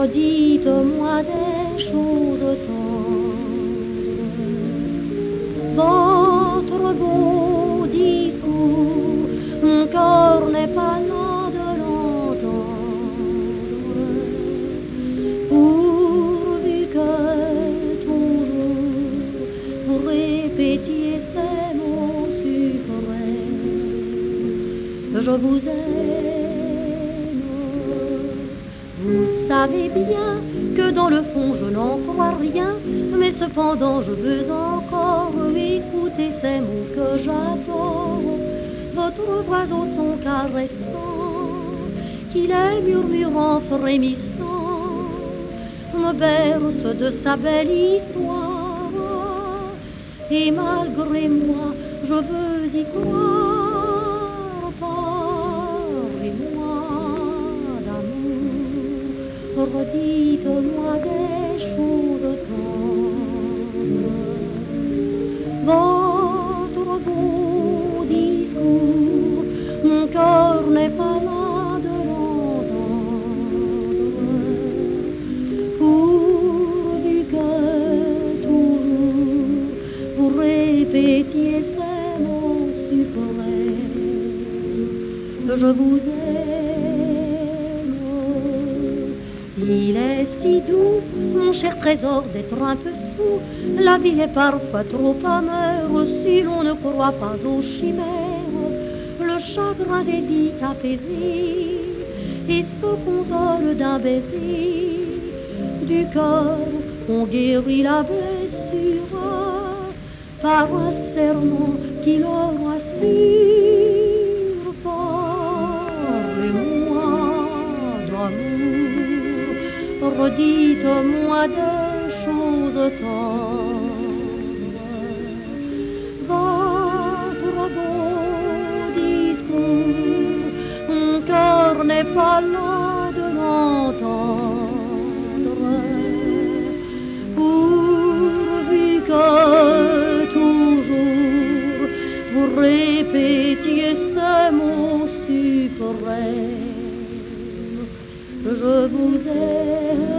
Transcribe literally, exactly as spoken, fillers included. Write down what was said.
redites-moi des choses tendres. Votre beau discours, mon cœur n'est pas là de l'entendre. Pourvu que toujours vous répétiez ces mots suprêmes, je vous aime. Vous savez bien que dans le fond je n'en crois rien, mais cependant je veux encore écouter ces mots que j'adore. Votre voix au son caressant, qui les murmurant frémissant, me berce de sa belle histoire. Et malgré moi, je veux y croire. Parlez-moi d'amour, redites-moi des choses tendres. Votre beau discours, mon cœur n'est pas là de l'entendre. Pourvu que toujours vous répétiez ces mots suprêmes, je vous aime. Il est si doux, mon cher trésor, d'être un peu fou. La vie est parfois trop amère si l'on ne croit pas aux chimères. Le chagrin des vies apaisé et se console d'un baiser. Du cœur, on guérit la blessure par un serment qui le rassure. Parlez-moi d'amour, redites-moi des choses tendres. Votre beau discours, mon cœur n'est pas là de l'entendre. Pourvu que toujours vous répétiez ces mots suprêmes, je vous aime.